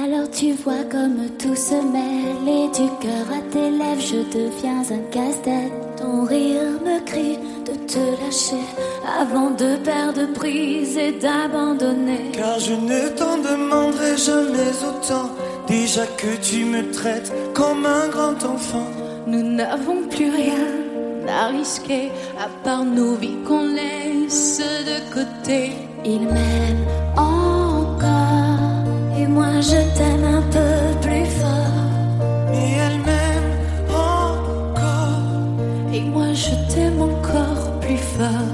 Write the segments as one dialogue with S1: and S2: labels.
S1: Alors tu vois comme tout se mêle et du cœur à tes lèvres je deviens un casse-tête. Ton rire me crie de te lâcher avant de perdre prise et d'abandonner.
S2: Car je ne t'en demanderai jamais autant. Déjà que tu me traites comme un grand enfant.
S3: Nous n'avons plus rien à risquer à part nos vies qu'on laisse de côté.
S1: Il m'aime encore et moi je t'aime un peu plus fort.
S2: Mais elle m'aime encore
S3: et moi je t'aime encore plus fort.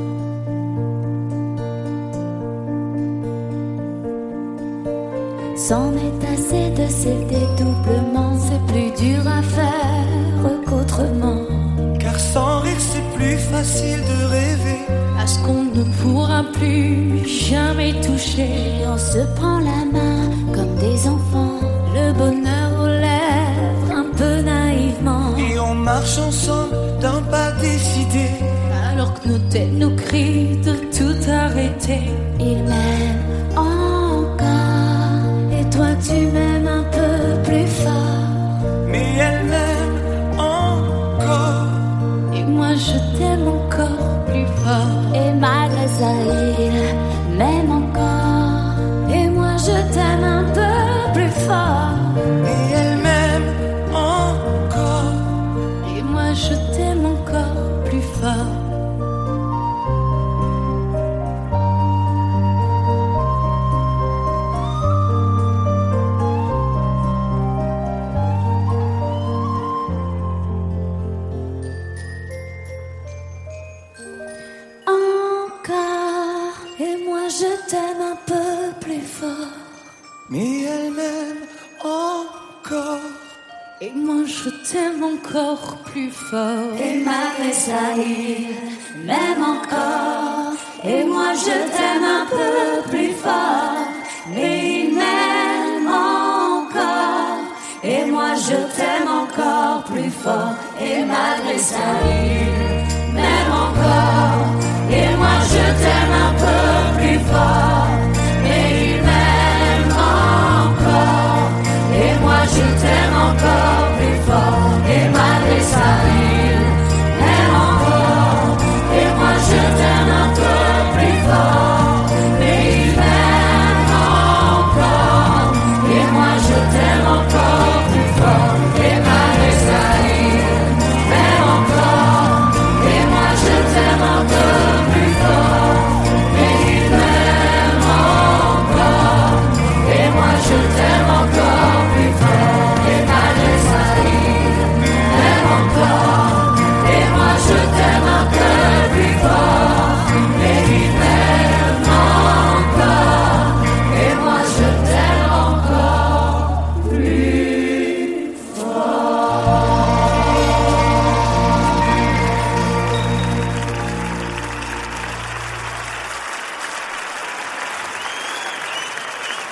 S1: C'en est assez de ces dédoublements, c'est plus dur à faire qu'autrement.
S2: Car sans rire c'est plus facile de rêver
S3: à ce qu'on ne pourra plus jamais toucher.
S1: Et on se prend la main comme des enfants, le bonheur aux lèvres un peu naïvement.
S2: Et on marche ensemble d'un pas décidé,
S3: alors que nos têtes nous crient de tout arrêter.
S1: Il m'aime encore et toi tu m'aimes un peu plus fort.
S2: mais elle m'aime encore
S3: et moi je t'aime encore plus fort.
S1: Et malgré ça il m'aime encore et moi je t'aime un peu plus fort.
S2: et elle m'aime encore
S3: et moi je t'aime encore plus fort.
S1: Je t'aime un peu plus fort.
S2: mais elle m'aime encore
S3: et moi je t'aime encore plus fort.
S1: Et malgré ça il m'aime encore et moi je t'aime un peu plus fort. Mais il m'aime encore et moi je t'aime encore plus fort. Et malgré ça il m'aime encore et moi je t'aime